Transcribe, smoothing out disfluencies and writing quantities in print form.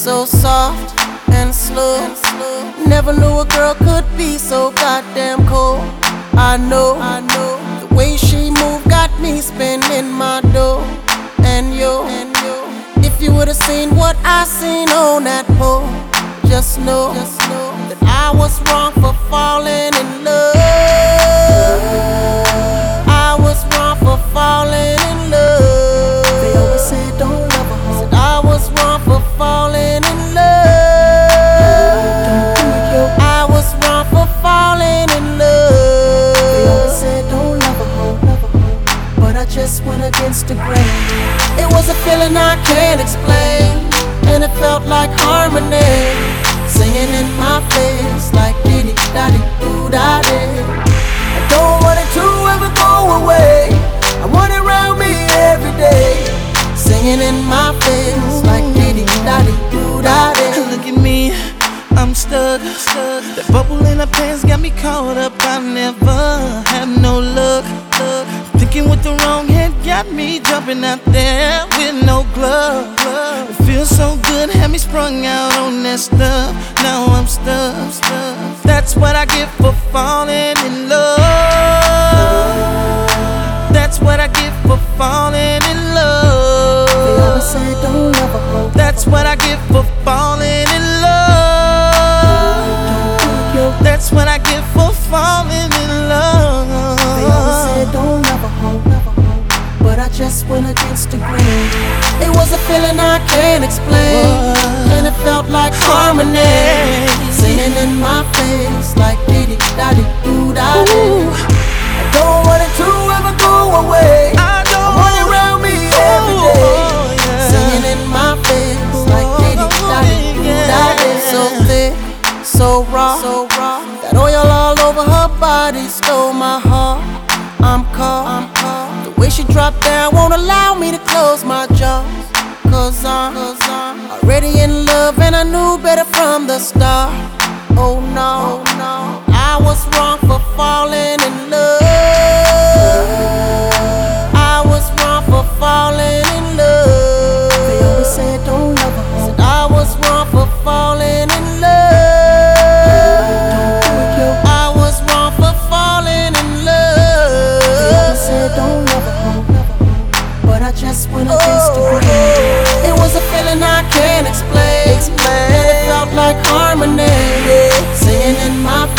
so soft and slow. Never knew a girl could be so goddamn cold. I know the way she moved got me spending my dough. And yo, if you would've seen what I seen on that pole, just know that I was wrong for falling in love. I was wrong for falling in love. They always say don't love a hoe. Said I was wrong for falling in love. Don't do it, yo. I was wrong for falling in love. They always say don't love a hoe, but I just went against the grain. It was a feeling I can't explain, and it felt like harmony, singing in my face like diddy daddy doo daddy. I don't want it to ever go away. I want it around me every day, singing in my face like diddy daddy doo daddy. Look at me, I'm stuck. That bubble in her pants got me caught up. I never had no luck. Thinking with the wrong head got me jumping out there with no glove. It feels so good, had me sprung out on that stuff. Now I'm stuck. That's what I get for falling in love. That's what I get for falling in love. They always say don't love a hoe. That's what I get for falling in love. That's what I get for falling in love. They always say don't love a hoe, but I just went against the grain. It was a feeling I can't explain, and it felt like harmony, singing in my face like diddy daddy doo daddy. I don't want it to ever go away. I want it around me every day, singing in my face like diddy daddy doo daddy. So thick, so raw, that oil all over her body stole my heart. I'm caught. The way she dropped down won't allow me to close my jaws. Cause I'm already in love, and I knew better from the start. Oh no, I was wrong for falling in love. I was wrong for falling in love. They always say don't love a hoe. Said I was wrong for falling in love. Don't do it, yo. I was wrong for falling in love. They always say don't love a hoe, but I just went against the grain. It was a feeling I can't explain, and it felt like harmony, singing in my